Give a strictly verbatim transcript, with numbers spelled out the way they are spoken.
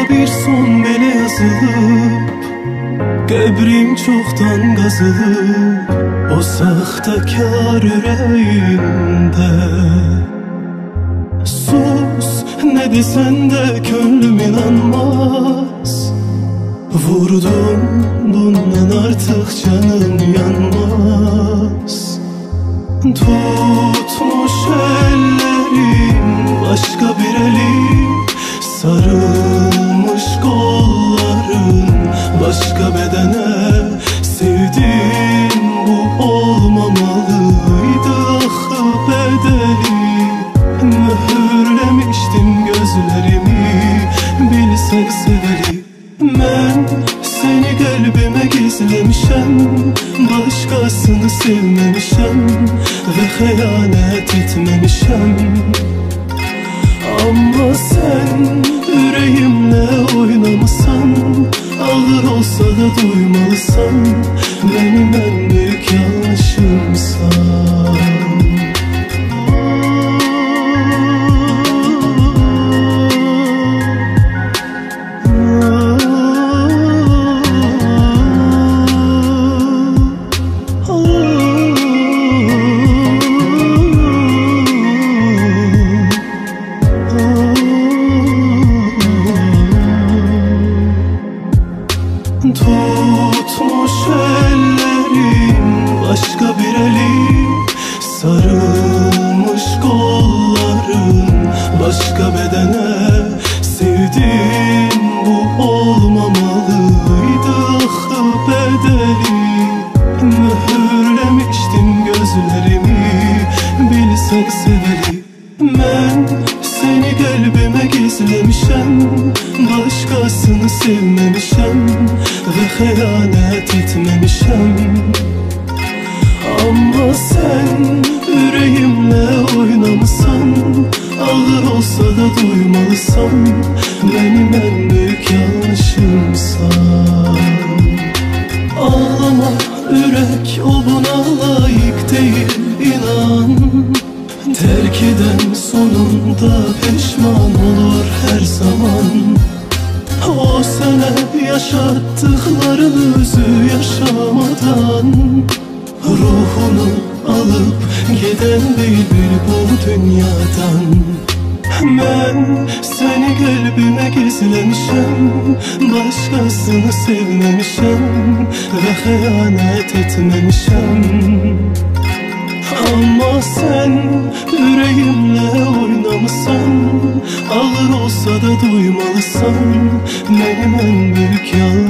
bir son belə yazılıb, qəbrim çoxdan qazılıb o saxtakar ürəyində. Sus, nə desən də könlüm inanmaz, vurdum bundan artıq canım yanmaz. Tutmuş ellerim başka bir elim, sarılmış kolların başka bedene. Sevdim bu olmamalıydı ahı bedeli. Mühürlemiştim gözlerimi, bilsek seveli. Ben seni kalbime gizlemişem, başkasını sevmemişem ve hayanet etmemişem. Ama sen yüreğimle oynamışsan, ağır olsa da duymalısan, benim en büyük yanlışımsan. Tutmuş ellerim başka bir elim, sarılmış kolların başka bedene. Sevdim bu olmamalıydı ahı bedeli. Mühürlemiştim gözlerimi, bilsek seveli. Ben seni kalbime gizlemişem, başkasını sevmemişem ve hayanet etmemişem. Ama sen yüreğimle oynamışsan, ağır olsa da duymalısan, benim en büyük yanlışımsan. Ağlama yürek, o buna layık değil inan. Terk eden sonunda pişman olur her zaman. O sana yaşattıklarınızı yaşamadan, ruhunu alıp giden bülbül bu dünyadan. Ben seni kalbime gizlemişem, başkasını sevmemişem ve hayanet etmemişem. Ama sen yüreğimle oynamışsan, ağır olsa da duymalısan, benim en büyük yanlışım.